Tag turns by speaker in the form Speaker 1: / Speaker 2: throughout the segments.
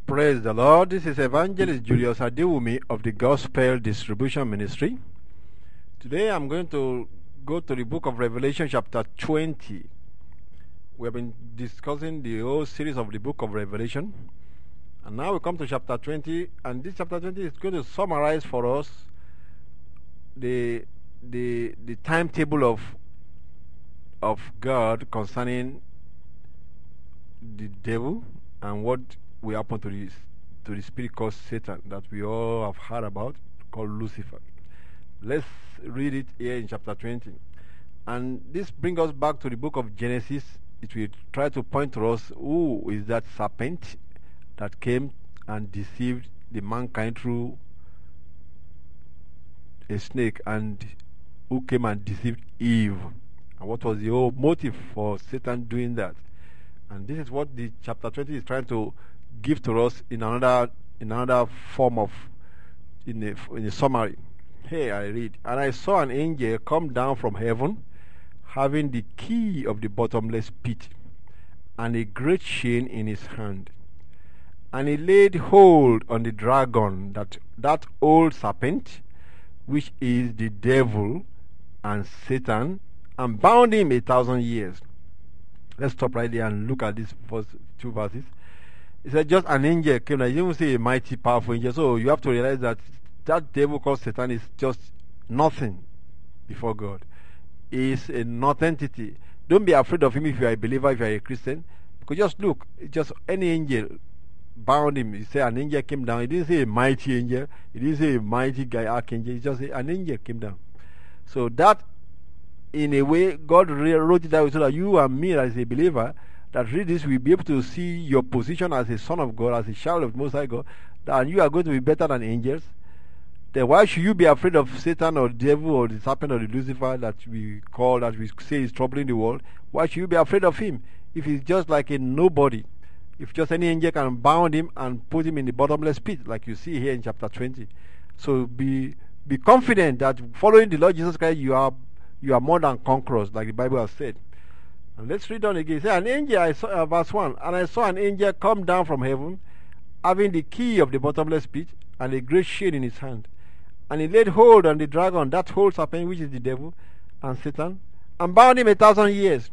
Speaker 1: Praise the Lord. This is Evangelist Julius Adewumi of the Gospel Distribution Ministry. Today I'm going to go to the book of Revelation chapter 20. We have been discussing the whole series of the book of Revelation. And now we come to chapter 20, and this chapter 20 is going to summarize for us the timetable of God concerning the devil and what will happen to the spirit called Satan that we all have heard about, called Lucifer. Let's read it here in chapter 20. And this brings us back to the book of Genesis. It will try to point to us who is that serpent that came and deceived the mankind through a snake, and who came and deceived Eve, and what was the whole motive for Satan doing that. And this is what the chapter 20 is trying to give to us in another form of in a summary. Here I read, and I saw an angel come down from heaven, having the key of the bottomless pit, and a great chain in his hand. And he laid hold on the dragon, that old serpent, which is the devil and Satan, and bound him 1,000 years. Let's stop right there and look at these first two verses. It said just an angel came. I didn't say a mighty, powerful angel. So you have to realize that devil called Satan is just nothing before God. He is a non-entity. Don't be afraid of him if you are a believer, if you are a Christian. Because just look, just any angel bound him. He said an angel came down. He didn't say a mighty angel. He didn't say a mighty guy, archangel. He just said an angel came down. So that, in a way, God wrote it that way so that you and me as a believer that read this will be able to see your position as a son of God, as a child of the Most High God, and you are going to be better than angels. Then why should you be afraid of Satan or the devil or the serpent or the Lucifer that we say is troubling the world? Why should you be afraid of him if he's just like a nobody? If just any angel can bound him and put him in the bottomless pit, like you see here in chapter 20. So be confident that following the Lord Jesus Christ, you are more than conquerors, like the Bible has said. And let's read on again. Say, an angel, I saw, verse 1, and I saw an angel come down from heaven, having the key of the bottomless pit, and a great chain in his hand. And he laid hold on the dragon, that whole serpent, which is the devil and Satan, and bound him 1,000 years.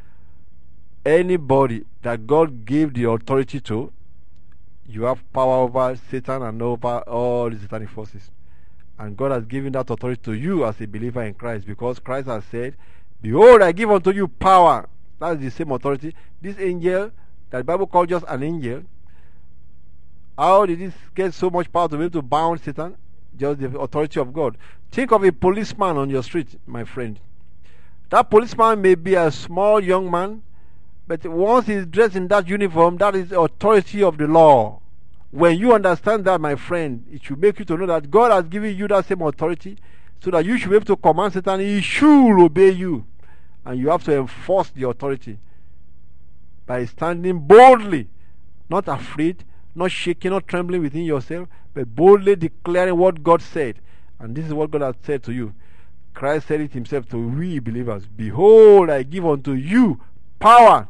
Speaker 1: Anybody that God gave the authority to, you have power over Satan and over all the satanic forces. And God has given that authority to you as a believer in Christ, because Christ has said, behold, I give unto you power. That is the same authority. This angel, that the Bible calls just an angel, how did this get so much power to be able to bound Satan? Just the authority of God. Think of a policeman on your street, my friend. That policeman may be a small young man, but once he's dressed in that uniform, that is the authority of the law. When you understand that, my friend, it should make you to know that God has given you that same authority, so that you should be able to command Satan. He should obey you. And you have to enforce the authority by standing boldly, not afraid, not shaking, not trembling within yourself, but boldly declaring what God said. And this is what God has said to you. Christ said it himself to we believers. Behold, I give unto you power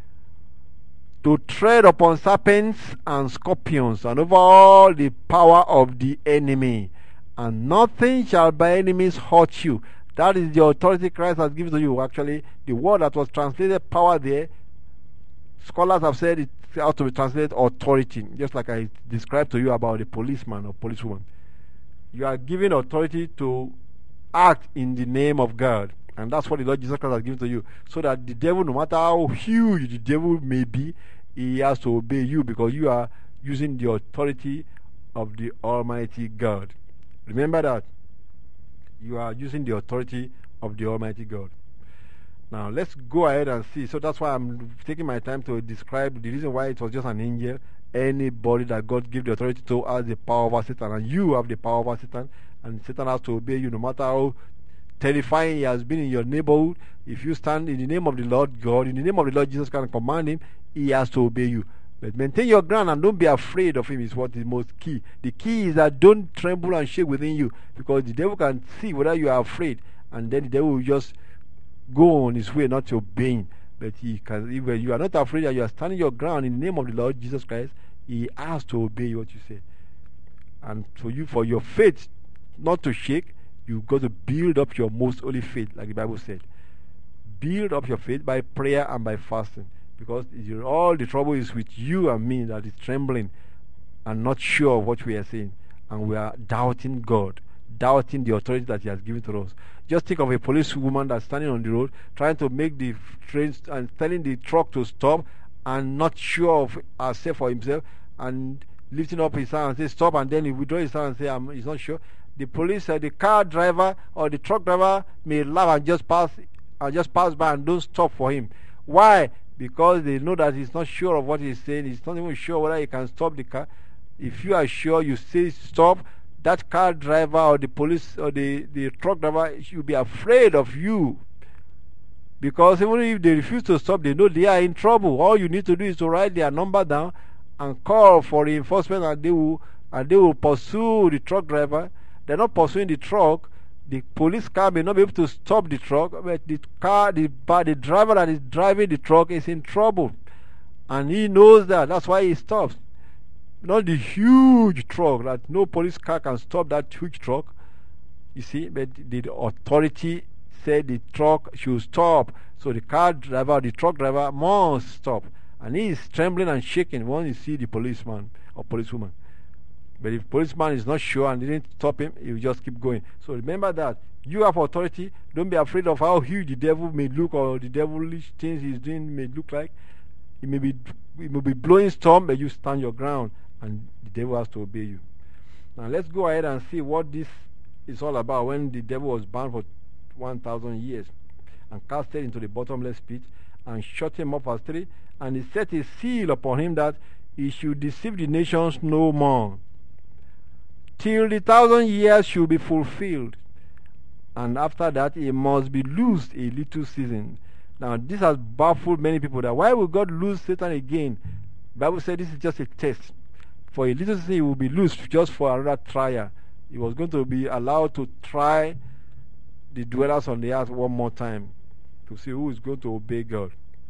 Speaker 1: to tread upon serpents and scorpions, and over all the power of the enemy, and nothing shall by enemies hurt you. That is the authority Christ has given to you. Actually, the word that was translated power there, scholars have said it ought to be translated authority, just like I described to you about the policeman or policewoman. You are given authority to act in the name of God, and that's what the Lord Jesus Christ has given to you, so that the devil, no matter how huge the devil may be, he has to obey you, because you are using the authority of the Almighty God. Remember that. You are using the authority of the Almighty God. Now, let's go ahead and see. So that's why I'm taking my time to describe the reason why it was just an angel. Anybody that God gave the authority to has the power over Satan, and you have the power over Satan, and Satan has to obey you no matter how terrifying he has been in your neighborhood. If you stand in the name of the Lord God, in the name of the Lord Jesus Christ, and command him, he has to obey you. But maintain your ground and don't be afraid of him is what is most key. The key is that don't tremble and shake within you, because the devil can see whether you are afraid, and then the devil will just go on his way not obeying. But he can, if you are not afraid and you are standing your ground in the name of the Lord Jesus Christ, He has to obey what you say. And for your faith not to shake, you've got to build up your most holy faith, like the Bible said. Build up your faith by prayer and by fasting. Because all the trouble is with you and me that is trembling and not sure of what we are saying. And we are doubting God, doubting the authority that He has given to us. Just think of a policewoman that's standing on the road, trying to make the trains and telling the truck to stop, and not sure of herself or himself, and lifting up his hand and say stop, and then he withdraw his hand and say he's not sure. The police, the car driver or the truck driver may laugh and just pass by and don't stop for him. Why? Because they know that he's not sure of what he's saying. He's not even sure whether he can stop the car. If you are sure, you say stop, that car driver or the police or the truck driver should be afraid of you. Because even if they refuse to stop, they know they are in trouble. All you need to do is to write their number down and call for reinforcement, and they will pursue the truck driver. They're not pursuing the truck. The police car may not be able to stop the truck, but the driver that is driving the truck is in trouble, and he knows that. That's why he stops. Not the huge truck that no police car can stop. That huge truck, you see. But the authority said the truck should stop, so the truck driver must stop, and he is trembling and shaking when you see the policeman or policewoman. But if the policeman is not sure and didn't stop him, he will just keep going. So remember that you have authority. Don't be afraid of how huge the devil may look, or the devilish things he's doing may look like. It may be blowing storm, but you stand your ground, and the devil has to obey you. Now let's go ahead and see what this is all about. When the devil was bound for 1,000 years and casted into the bottomless pit, and shut him up, verse 3, and he set a seal upon him that he should deceive the nations no more, till the 1,000 years should be fulfilled, and after that he must be loosed a little season. Now this has baffled many people, that why will God loose Satan again? The Bible said this is just a test. For a little season he will be loosed just for another trial. He was going to be allowed to try the dwellers on the earth one more time, to see who is going to obey God.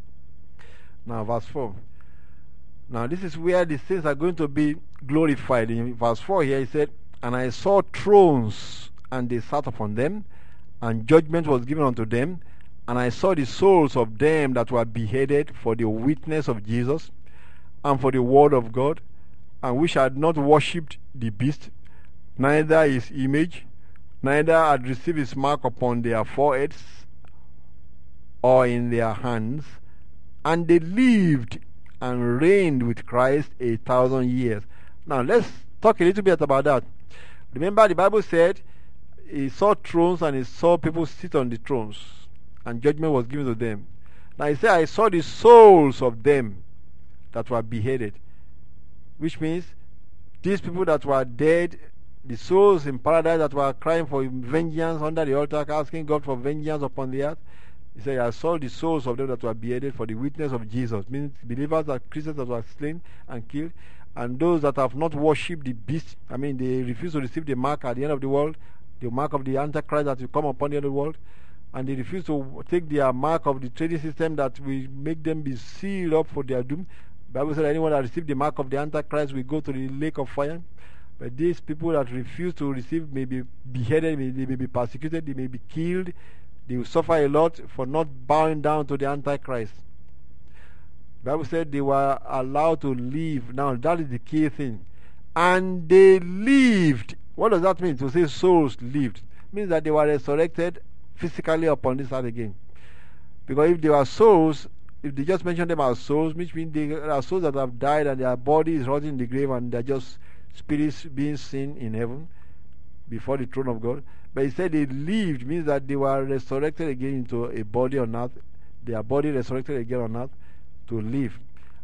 Speaker 1: Now verse 4. Now this is where the saints are going to be glorified. In verse 4 here he said, and I saw thrones, and they sat upon them, and judgment was given unto them, and I saw the souls of them that were beheaded for the witness of Jesus, and for the word of God, and which had not worshipped the beast, neither his image, neither had received his mark upon their foreheads or in their hands, and they lived and reigned with Christ 1,000 years. Now let's talk a little bit about that. Remember, the Bible said he saw thrones and he saw people sit on the thrones, and judgment was given to them. Now he said, I saw the souls of them that were beheaded, which means these people that were dead, the souls in paradise that were crying for vengeance under the altar, asking God for vengeance upon the earth. He said, I saw the souls of them that were beheaded for the witness of Jesus, means believers, that Christians that were slain and killed, and those that have not worshipped the beast. I mean, they refuse to receive the mark at the end of the world, the mark of the Antichrist that will come upon the end of the world, and they refuse to take their mark of the trading system that will make them be sealed up for their doom. The Bible said anyone that receives the mark of the Antichrist will go to the lake of fire. But these people that refuse to receive may be beheaded, they may be persecuted, they may be killed. They will suffer a lot for not bowing down to the Antichrist. The Bible said they were allowed to live. Now that is the key thing. And they lived. What does that mean? To say souls lived, it means that they were resurrected physically upon this earth again. Because if they were souls, if they just mention them as souls, which means they are souls that have died and their body is rotting in the grave, and they're just spirits being seen in heaven before the throne of God. But he said they lived, means that they were resurrected again into a body on earth, their body resurrected again on earth to live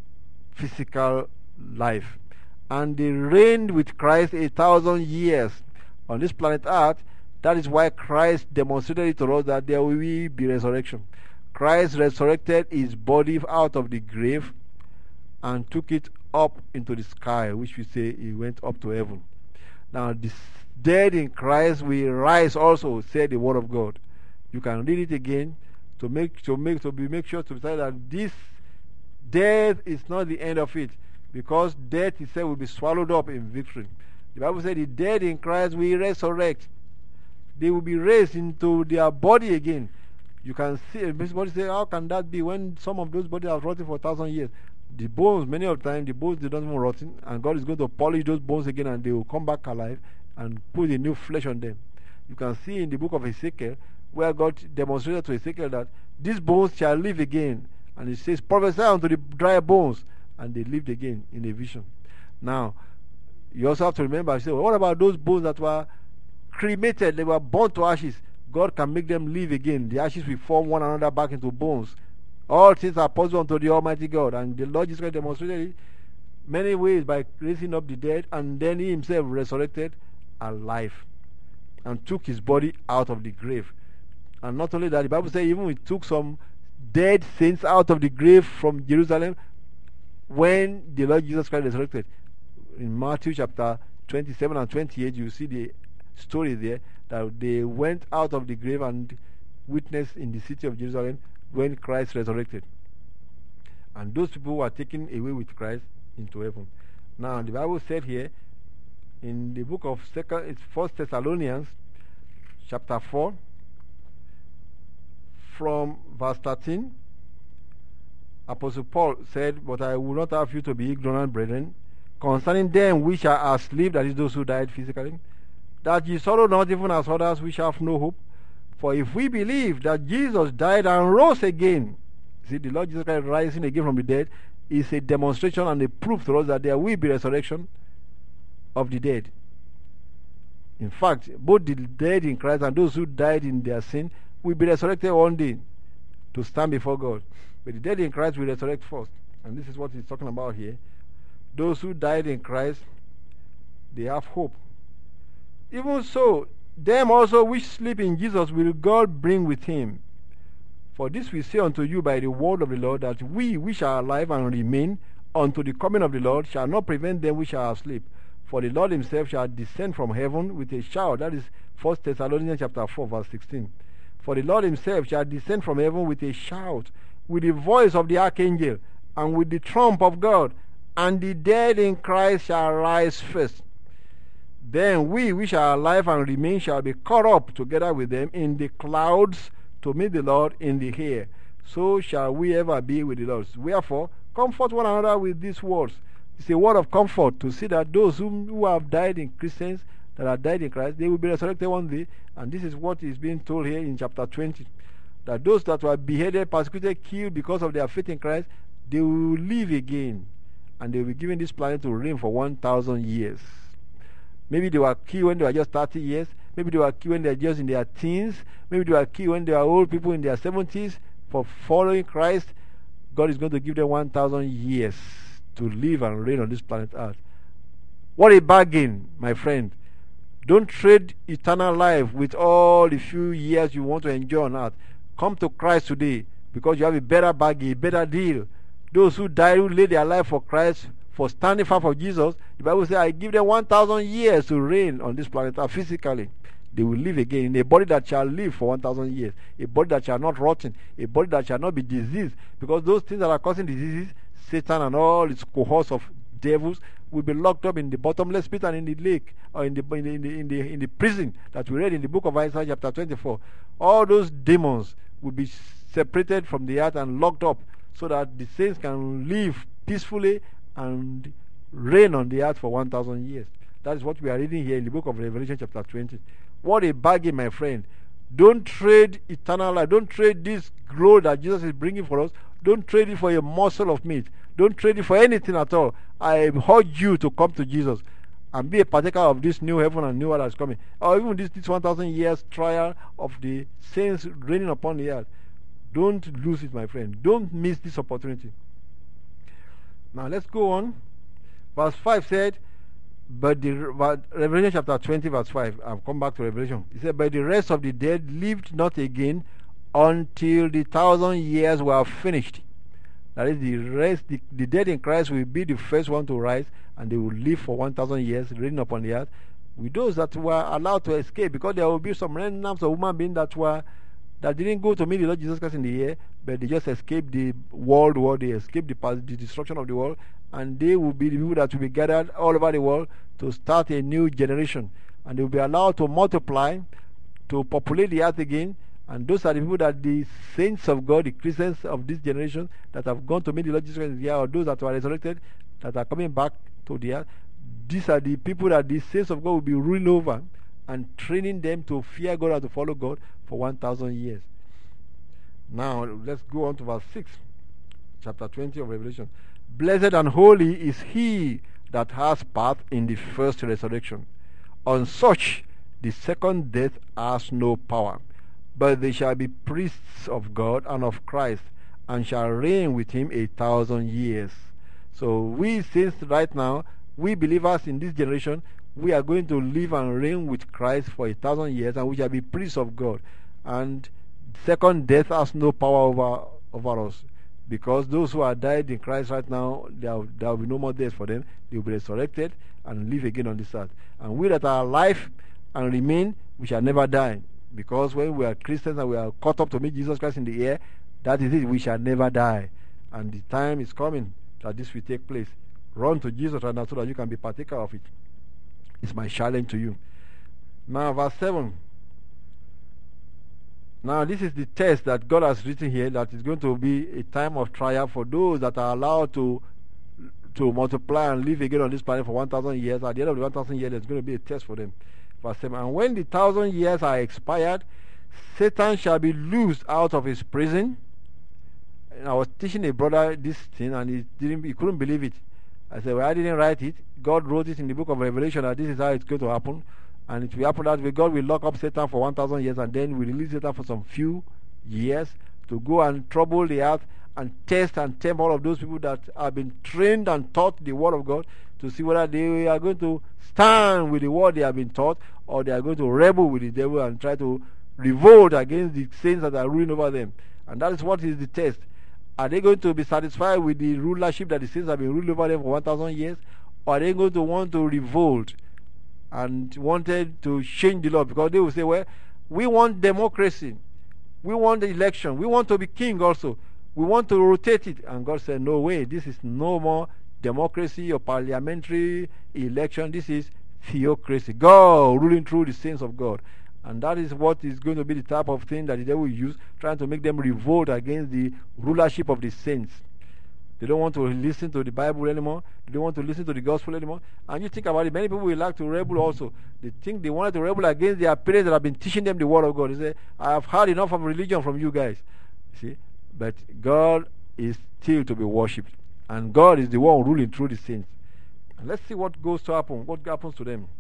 Speaker 1: physical life. And they reigned with Christ 1,000 years on this planet earth. That is why Christ demonstrated it to us that there will be resurrection. Christ resurrected his body out of the grave and took it up into the sky, which we say he went up to heaven. Now the dead in Christ will rise also, said the word of God. You can read it again to make sure to say that this death is not the end of it. because death itself will be swallowed up in victory. The Bible said the dead in Christ will resurrect. They will be raised into their body again. You can see, everybody say, how can that be when some of those bodies are rotting for 1,000 years? The bones, many of the time, the bones, they don't even rotten, and God is going to polish those bones again, and they will come back alive and put a new flesh on them. You can see in the book of Ezekiel, where God demonstrated to Ezekiel that these bones shall live again. And he says, prophesy unto the dry bones, and they lived again in a vision. Now, you also have to remember, I say, well, what about those bones that were cremated, they were burnt to ashes? God can make them live again. The ashes will form one another back into bones. All things are possible unto the Almighty God. And the Lord Jesus Christ demonstrated it many ways by raising up the dead, and then he himself resurrected alive and took his body out of the grave. And not only that, the Bible says even he took some dead saints out of the grave from Jerusalem when the Lord Jesus Christ resurrected. In Matthew chapter 27 and 28, you see the story there that they went out of the grave and witnessed in the city of Jerusalem when Christ resurrected. And those people were taken away with Christ into heaven. Now, the Bible said here in the book of 1 Thessalonians chapter 4 from verse 13, Apostle Paul said, but I will not have you to be ignorant, brethren, concerning them which are asleep, that is those who died physically, that ye sorrow not even as others which have no hope. For if we believe that Jesus died and rose again, see, the Lord Jesus Christ rising again from the dead is a demonstration and a proof to us that there will be resurrection of the dead. In fact, both the dead in Christ and those who died in their sin will be resurrected one day to stand before God. But the dead in Christ will resurrect first. And this is what he's talking about here. Those who died in Christ, they have hope. Even so, them also which sleep in Jesus will God bring with him. For this we say unto you by the word of the Lord, that we which are alive and remain unto the coming of the Lord shall not prevent them which are asleep. For the Lord himself shall descend from heaven with a shout. That is 1 Thessalonians chapter 4 verse 16. For the Lord himself shall descend from heaven with a shout, with the voice of the archangel, and with the trump of God, and the dead in Christ shall rise first. Then we which are alive and remain shall be caught up together with them in the clouds to meet the Lord in the air. So shall we ever be with the Lord. Wherefore, comfort one another with these words. It's a word of comfort to see that those who have died in Christians, that have died in Christ, they will be resurrected one day. And this is what is being told here in chapter 20. That those that were beheaded, persecuted, killed because of their faith in Christ, they will live again. And they will be given this planet to reign for 1,000 years. Maybe they were killed when they were just 30 years. Maybe they were killed when they were just in their teens. Maybe they were killed when they were old people in their 70s. For following Christ, God is going to give them 1,000 years to live and reign on this planet Earth. What a bargain, my friend. Don't trade eternal life with all the few years you want to enjoy on earth. Come to Christ today, because you have a better bargain, a better deal. Those who died, who laid their life for Christ, for standing far for Jesus, the Bible says, I give them 1,000 years to reign on this planet Earth physically. They will live again in a body that shall live for 1,000 years, a body that shall not rotten, a body that shall not be diseased, because those things that are causing diseases, Satan and all its cohorts of devils, will be locked up in the bottomless pit and in the lake, or in the prison that we read in the book of Isaiah chapter 24. All those demons will be separated from the earth and locked up, so that the saints can live peacefully and reign on the earth for 1,000 years. That is what we are reading here in the book of Revelation chapter 20. What a bargain, my friend. Don't trade eternal life. Don't trade this glory that Jesus is bringing for us. Don't trade it for a morsel of meat. Don't trade it for anything at all. I urge you to come to Jesus and be a partaker of this new heaven and new earth that's coming. Or even this 1,000 years trial of the saints reigning upon the earth. Don't lose it, my friend. Don't miss this opportunity. Now let's go on. Verse 5 said, Revelation chapter 20 verse 5. I've come back to Revelation. It said, but the rest of the dead lived not again until the 1,000 years were finished. That is, the rest, the dead in Christ will be the first one to rise, and they will live for 1,000 years, reigning upon the earth, with those that were allowed to escape, because there will be some remnants of human beings that were that didn't go to meet the Lord Jesus Christ in the air, but they just escaped the world war, they escaped the destruction of the world, and they will be the people that will be gathered all over the world to start a new generation. And they will be allowed to multiply, to populate the earth again. And those are the people that the saints of God, the Christians of this generation that have gone to meet the Lord Jesus Christ in the air, or those that were resurrected, that are coming back to the earth. These are the people that the saints of God will be ruling over and training them to fear God and to follow God for 1,000 years. Now, let's go on to verse 6, chapter 20 of Revelation. Blessed and holy is he that has part in the first resurrection. On such the second death has no power, but they shall be priests of God and of Christ, and shall reign with him 1,000 years. So we saints right now, we believers in this generation, we are going to live and reign with Christ for 1,000 years, and we shall be priests of God. And second death has no power over us, because those who are died in Christ right now, there will be no more death for them. They will be resurrected and live again on this earth. And we that are alive and remain, we shall never die, because when we are Christians and we are caught up to meet Jesus Christ in the air, that is it, we shall never die. And the time is coming that this will take place. Run to Jesus right now so that you can be partaker of it. It's my challenge to you. Now, verse 7. Now, this is the test that God has written here, that is going to be a time of trial for those that are allowed to multiply and live again on this planet for 1,000 years. At the end of the 1,000 years, there's going to be a test for them. Verse 7. And when the 1,000 years are expired, Satan shall be loosed out of his prison. And I was teaching a brother this thing, and he couldn't believe it. I said, well, I didn't write it. God wrote it in the book of Revelation that this is how it's going to happen. And it will happen that way. God will lock up Satan for 1,000 years, and then will release Satan for some few years to go and trouble the earth and test and tempt all of those people that have been trained and taught the word of God, to see whether they are going to stand with the word they have been taught, or they are going to rebel with the devil and try to revolt against the saints that are ruling over them. And that is what is the test. Are they going to be satisfied with the rulership that the saints have been ruling over them for 1,000 years? Or are they going to want to revolt and wanted to change the law? Because they will say, well, we want democracy. We want the election. We want to be king also. We want to rotate it. And God said, no way. This is no more democracy or parliamentary election. This is theocracy. God ruling through the saints of God. And that is what is going to be the type of thing that the devil will use, trying to make them revolt against the rulership of the saints. They don't want to listen to the Bible anymore. They don't want to listen to the gospel anymore. And you think about it, many people will like to rebel also. They think they wanted to rebel against their parents that have been teaching them the word of God. They say, I have had enough of religion from you guys. See? But God is still to be worshipped. And God is the one ruling through the saints. And let's see what goes to happen. What happens to them.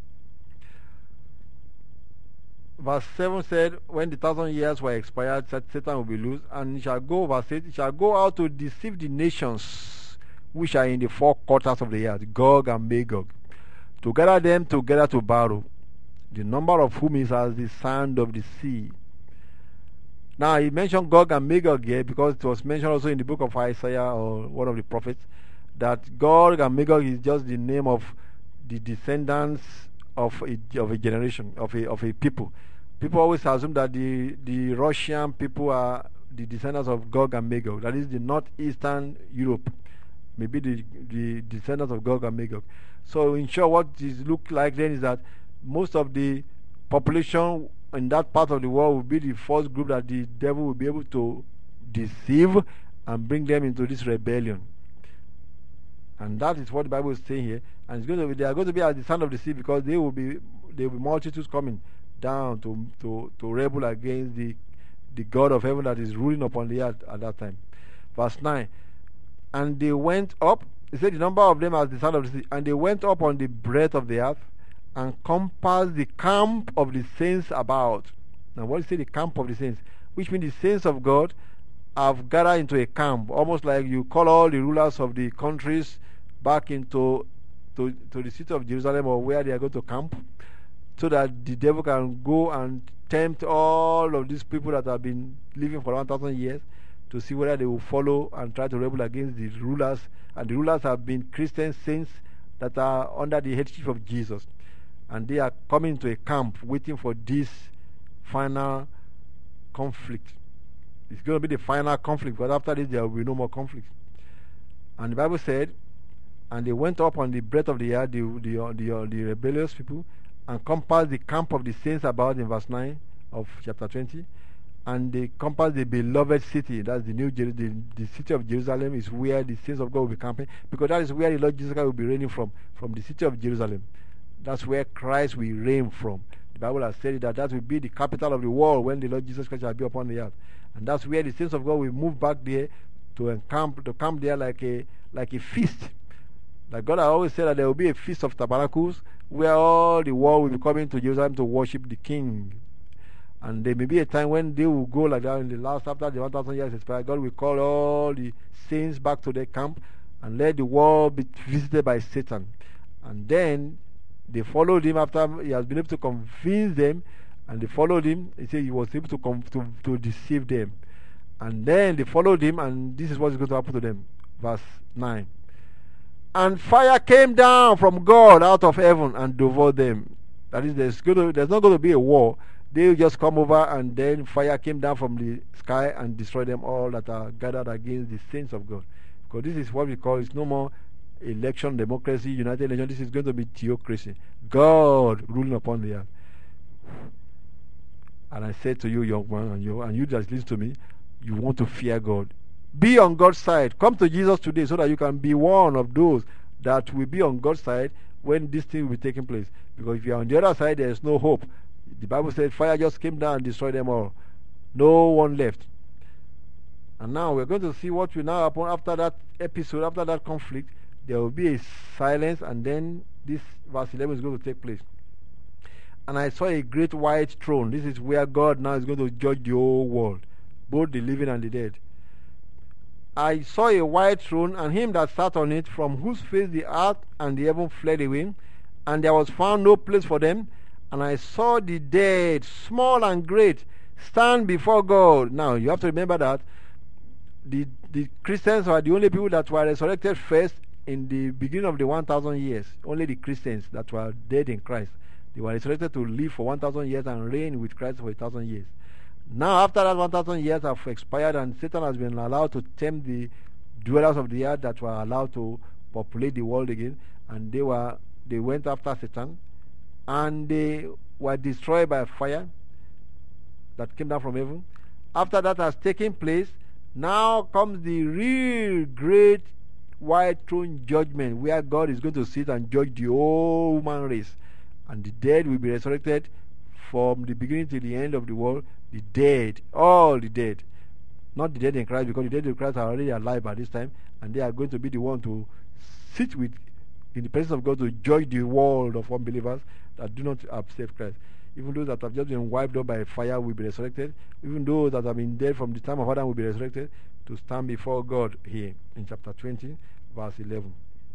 Speaker 1: Verse 7 said, when the 1,000 years were expired, Satan will be loosed, and he shall go, verse 8, he shall go out to deceive the nations which are in the four quarters of the earth, Gog and Magog, to gather them together to battle, the number of whom is as the sand of the sea. Now, he mentioned Gog and Magog here because it was mentioned also in the book of Isaiah, or one of the prophets, that Gog and Magog is just the name of the descendants of a generation, of a people. People always assume that the Russian people are the descendants of Gog and Magog. That is the northeastern Europe. Maybe the descendants of Gog and Magog. So in short, what it looks like then is that most of the population in that part of the world will be the first group that the devil will be able to deceive and bring them into this rebellion. And that is what the Bible is saying here. And it's going to be, they are going to be at the sand of the sea, because there will be multitudes coming down to rebel against the God of heaven that is ruling upon the earth at that time. Verse 9. And they went up, he said the number of them as the sand of the sea, and they went up on the breadth of the earth and compassed the camp of the saints about. Now what is the camp of the saints? Which means the saints of God have gathered into a camp, almost like you call all the rulers of the countries back into the city of Jerusalem, or where they are going to camp, so that the devil can go and tempt all of these people that have been living for 1,000 years to see whether they will follow and try to rebel against the rulers. And the rulers have been Christian saints that are under the headship of Jesus, and they are coming to a camp waiting for this final conflict. It's going to be the final conflict, but after this there will be no more conflict. And the Bible said, and they went up on the breadth of the earth, the rebellious people, and compassed the camp of the saints about, in verse 9 of chapter 20. And they compassed the beloved city. That's the new the city of Jerusalem is where the saints of God will be camping, because that is where the Lord Jesus Christ will be reigning from the city of Jerusalem. That's where Christ will reign from. The Bible has said that will be the capital of the world when the Lord Jesus Christ shall be upon the earth. And that's where the saints of God will move back there to camp there like a feast. Like God has always said that there will be a feast of tabernacles where all the world will be coming to Jerusalem to worship the King. And there may be a time when they will go like that in the last, after the 1,000 years expire. God will call all the saints back to their camp and let the world be visited by Satan. And then they followed him after he has been able to convince them, and they followed him. He said he was able to deceive them. And then they followed him, and this is what is going to happen to them. Verse 9. And fire came down from God out of heaven and devoured them. That is, there's not going to be a war. They will just come over, and then fire came down from the sky and destroyed them all that are gathered against the saints of God. Because this is what we call, it's no more election, democracy, United Nations. This is going to be theocracy. God ruling upon the earth. And I said to you, young man, and you just listen to me, you want to fear God. Be on God's side. Come to Jesus today so that you can be one of those that will be on God's side when this thing will be taking place. Because if you are on the other side, there is no hope. The Bible said fire just came down and destroyed them all. No one left. And now we're going to see what will now happen after that episode, after that conflict. There will be a silence, and then this verse 11 is going to take place. And I saw a great white throne. This is where God now is going to judge the whole world, both the living and the dead. I saw a white throne, and him that sat on it, from whose face the earth and the heaven fled away, and there was found no place for them. And I saw the dead, small and great, stand before God. Now, you have to remember that the Christians were the only people that were resurrected first in the beginning of the 1,000 years. Only the Christians that were dead in Christ. They were resurrected to live for 1,000 years and reign with Christ for 1,000 years. Now, after that 1,000 years have expired and Satan has been allowed to tempt the dwellers of the earth that were allowed to populate the world again, and they went after Satan, and they were destroyed by fire that came down from heaven. After that has taken place, now comes the real great white throne judgment, where God is going to sit and judge the whole human race, and the dead will be resurrected from the beginning to the end of the world. The dead, all the dead, not the dead in Christ, because the dead in Christ are already alive by this time, and they are going to be the one to sit in the presence of God to judge the world of unbelievers that do not accept Christ. Even those that have just been wiped out by fire will be resurrected. Even those that have been dead from the time of Adam will be resurrected to stand before God here in chapter 20, verse 11.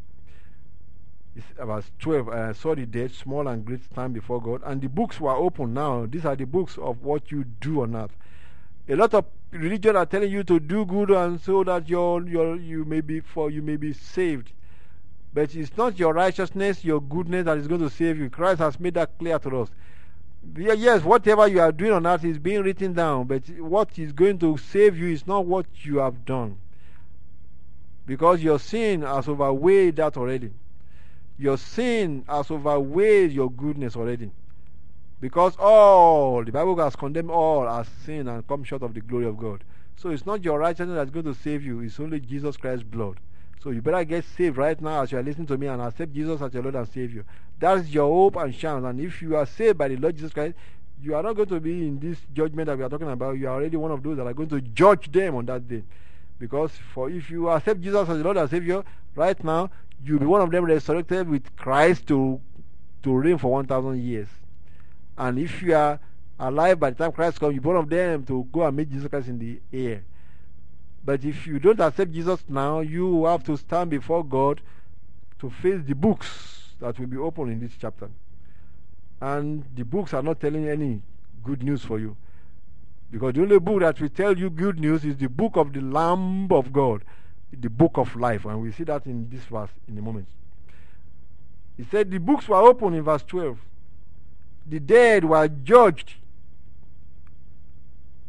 Speaker 1: Verse 12, I saw the dead, small and great, stand before God, and the books were open. Now, these are the books of what you do on earth. A lot of religions are telling you to do good, and so that you may be saved. But it's not your righteousness, your goodness that is going to save you. Christ has made that clear to us. Yes, whatever you are doing on earth is being written down, but what is going to save you is not what you have done. Because your sin has overweighed that already. Your sin has overweighed your goodness already. Because the Bible has condemned all as sin and come short of the glory of God. So it's not your righteousness that's going to save you, it's only Jesus Christ's blood. So you better get saved right now as you are listening to me and accept Jesus as your Lord and Savior. That's your hope and chance. And if you are saved by the Lord Jesus Christ, you are not going to be in this judgment that we are talking about. You are already one of those that are going to judge them on that day. Because if you accept Jesus as the Lord and Savior, right now, you'll be one of them resurrected with Christ to reign for 1,000 years. And if you are alive by the time Christ comes, you'll be one of them to go and meet Jesus Christ in the air. But if you don't accept Jesus now, you have to stand before God to face the books that will be open in this chapter. And the books are not telling any good news for you. Because the only book that will tell you good news is the book of the Lamb of God, the book of life. And we'll see that in this verse in a moment. He said the books were open in verse 12. The dead were judged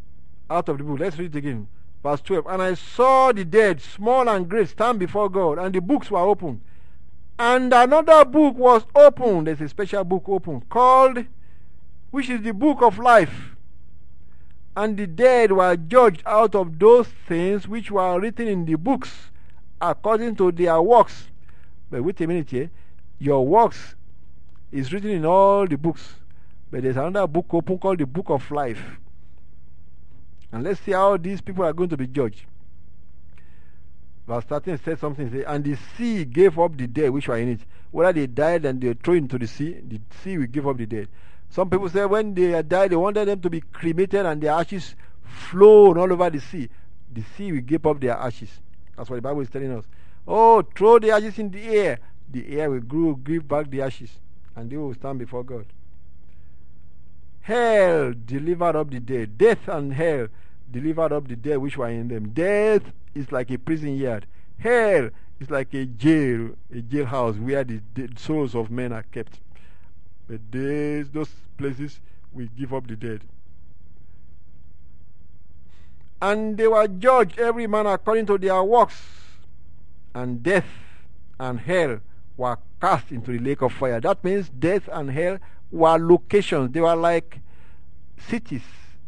Speaker 1: out of the book. Let's read it again. Verse 12. And I saw the dead, small and great, stand before God, and the books were opened. And another book was opened. There's a special book opened, called, which is the book of life. And the dead were judged out of those things which were written in the books, according to their works. But wait a minute here. Your works is written in all the books. But there's another book open called the book of life. And let's see how these people are going to be judged. Verse 13 says something. And the sea gave up the dead which were in it. Whether they died and they were thrown into the sea will give up the dead. Some people say when they died, they wanted them to be cremated and their ashes flown all over the sea. The sea will give up their ashes. That's what the Bible is telling us. Oh, throw the ashes in the air. The air will give back the ashes, and they will stand before God. Hell delivered up the dead. Death and hell delivered up the dead which were in them. Death is like a prison yard. Hell is like a jailhouse where the souls of men are kept. But those places will give up the dead. And they were judged every man according to their works. And death and hell were cast into the lake of fire. That means death and hell were locations. They were like cities.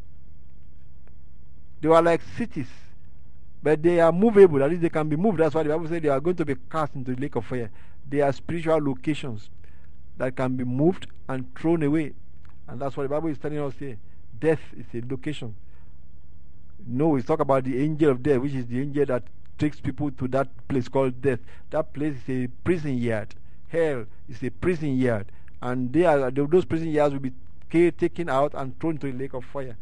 Speaker 1: They were like cities. But they are movable. That is, they can be moved. That's why the Bible says they are going to be cast into the lake of fire. They are spiritual locations that can be moved and thrown away. And that's what the Bible is telling us here. Death is a location. No, we talk about the angel of death, which is the angel that takes people to that place called death. That place is a prison yard. Hell is a prison yard. And those prison yards will be taken out and thrown into the lake of fire.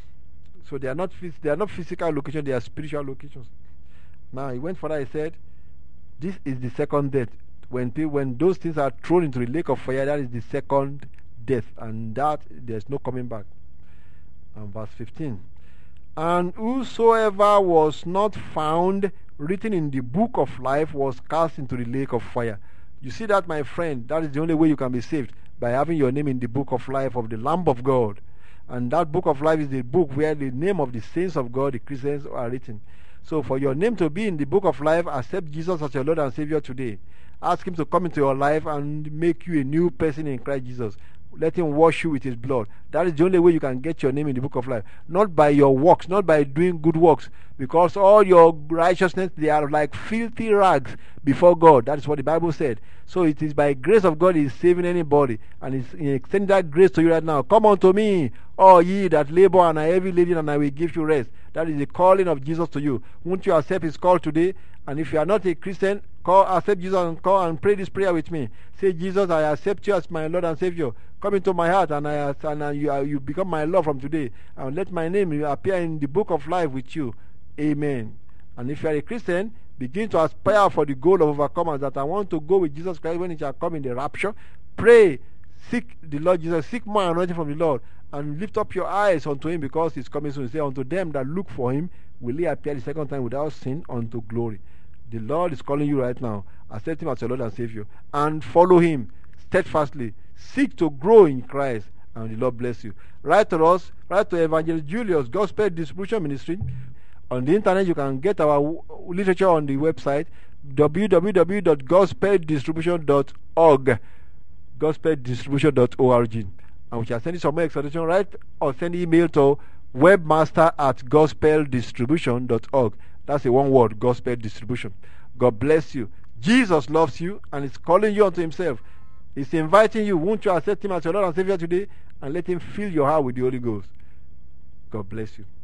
Speaker 1: So they are not physical locations, they are spiritual locations. Now he went further, he said, this is the second death. When those things are thrown into the lake of fire, that is the second death, and that there's no coming back. And verse 15. And whosoever was not found written in the book of life was cast into the lake of fire. You see that, my friend? That is the only way you can be saved, by having your name in the book of life of the Lamb of God. And that book of life is the book where the name of the saints of God, the Christians, are written. So for your name to be in the book of life, accept Jesus as your Lord and Savior today. Ask him to come into your life and make you a new person in Christ Jesus. Let him wash you with his blood. That is the only way you can get your name in the book of life. Not by your works, not by doing good works. Because all your righteousness, they are like filthy rags before God. That is what the Bible said. So it is by grace of God he is saving anybody. And he's extending that grace to you right now. Come unto me, all ye that labor and are heavy laden, and I will give you rest. That is the calling of Jesus to you. Won't you accept his call today? And if you are not a Christian, accept Jesus and call and pray this prayer with me. Say, Jesus, I accept you as my Lord and Savior. Come into my heart, and you become my Lord from today. And let my name appear in the book of life with you. Amen. And if you are a Christian, begin to aspire for the goal of overcomers, that I want to go with Jesus Christ when he shall come in the rapture. Pray, seek the Lord Jesus, seek more anointing from the Lord, and lift up your eyes unto him, because he's coming soon. Say, unto them that look for him will he appear the second time without sin unto glory. The Lord is calling you right now. Accept him as your Lord and Savior, and follow him steadfastly. Seek to grow in Christ, and the Lord bless you. Write to us, write to Evangelist Julius, Gospel Distribution Ministry. On the internet, you can get our literature on the website www.gospeldistribution.org, gospeldistribution.org. And we shall send you some more exhortation, right? Or send email to webmaster@gospeldistribution.org. That's a one word, gospel distribution. God bless you. Jesus loves you and is calling you unto himself. He's inviting you. Won't you accept him as your Lord and Savior today, and let him fill your heart with the Holy Ghost? God bless you.